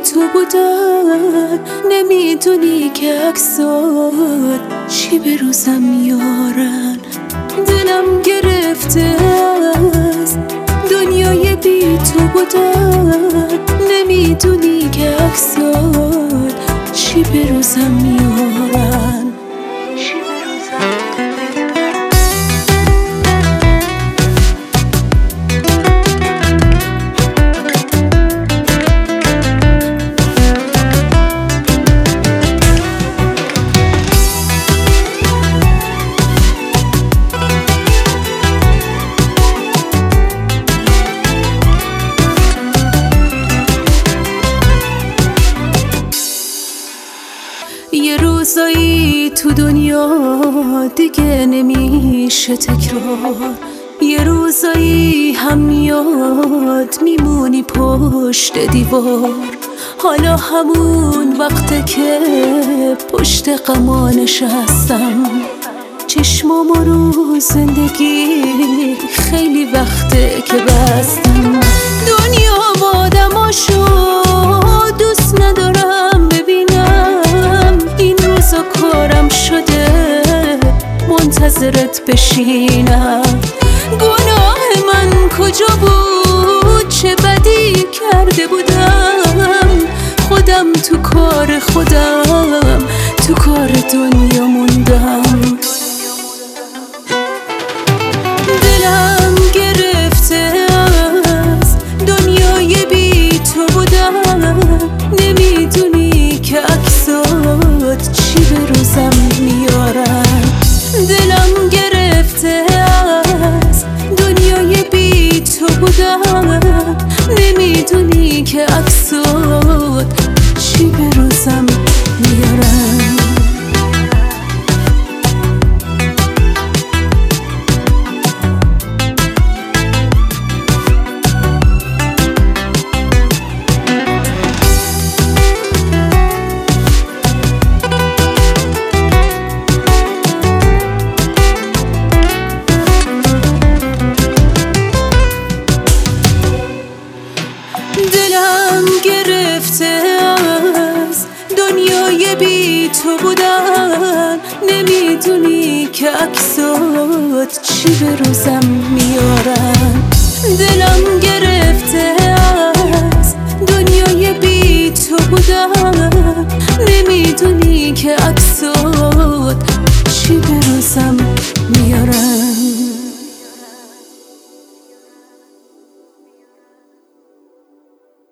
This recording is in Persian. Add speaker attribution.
Speaker 1: تو بودن، نمیدونی که عکسات چی به روزم میارن. دلم گرفته از دنیای بی تو بودن، نمیدونی که عکسات چی به روزم میارن. یه روزایی تو دنیا دیگه نمیشه تکرار، یه روزایی هم میاد میمونی پشت دیوار. حالا همون وقته که پشت غما نشستم، چشمامو رو زندگی خیلی وقته که بستم. دنیا با آدماشو دوست ندارم ببینم، این روزا کارم شده منتظرت بشینم. گناه من کجا بود؟ چه بدی کرده بودم؟ خودم تو کار خودم، تو کار دنیا موندم. دلم گرفته از دنیای بی تو بودن، نمیدونی که عکسات چی به روزم میارن. دلم گرفته از دنیای بی تو بودن، نمیدونی که عکسات چی به روزم میارن. دلم گرفته از دنیای بی تو بودن، نمیدونی که عکسات چی به روزم میارن. دلم گرفته از دنیای بی تو بودن، نمیدونی که